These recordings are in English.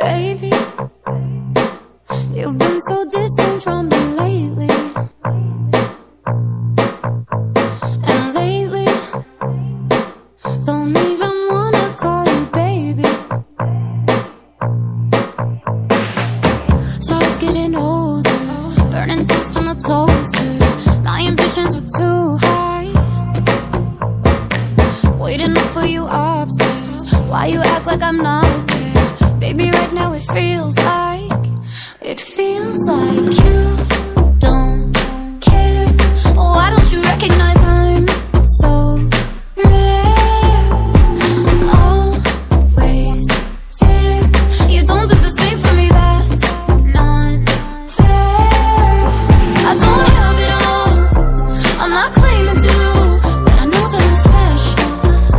Baby, you've been so distant from me lately. And lately, don't even wanna call you baby. So I was getting older, burning toast on the toaster. My ambitions were too high, waiting up for you upstairs. Why you act like I'm not there? Baby, right now it feels like you don't care. Why don't you recognize I'm so rare? Always there. You don't do the same for me, that's not fair. I don't have it all, I'm not claiming to, but I know that I'm special.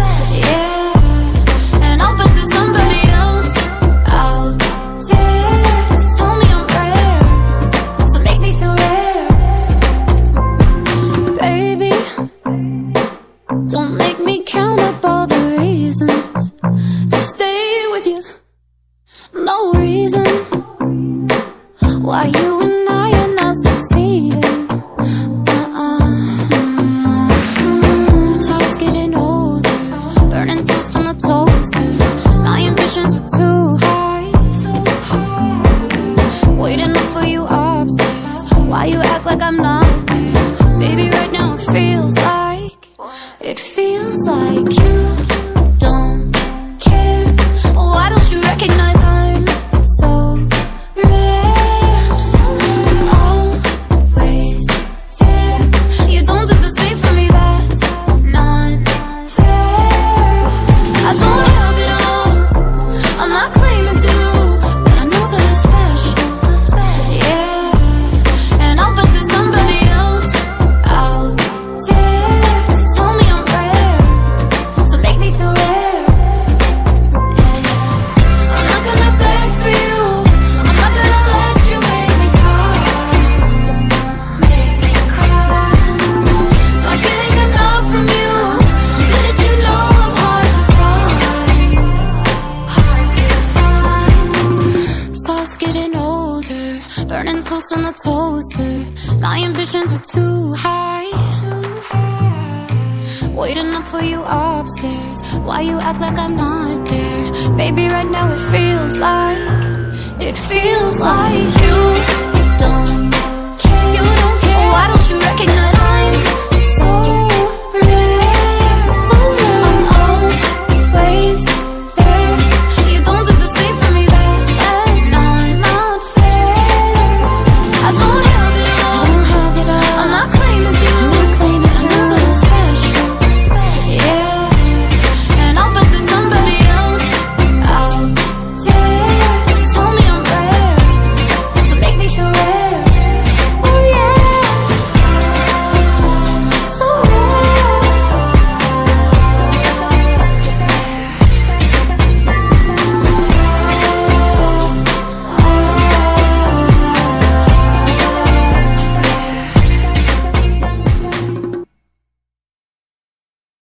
Yeah, and I'll bet there's somebody else out there to tell me I'm rare, to make me feel rare. Baby, don't make me count up all the reasons to stay with you. No reason why you and I are not succeeding. So I was getting older, burning toast on the toaster. My ambitions were too high, waiting up for you upstairs. Why you act like I'm not there? Baby, right now it feels like you don't care. Why don't you recognize I'm so rare? Always there. You don't do the same for me, that's not fair. I don't have it all, I'm not claiming to, but I know that I'm special. Yeah, and I'll bet there's somebody else out there to tell me I'm rare, to make me feel rare. I'm not gonna beg for you, I'm not gonna let you make me cry. Not getting enough from you, didn't you know I'm hard to find? So I was getting older, burning toast on the toaster. My ambitions were too high, waiting up for you upstairs. Why you act like I'm not there? Baby, right now it feels like you don't care. Why don't you recognize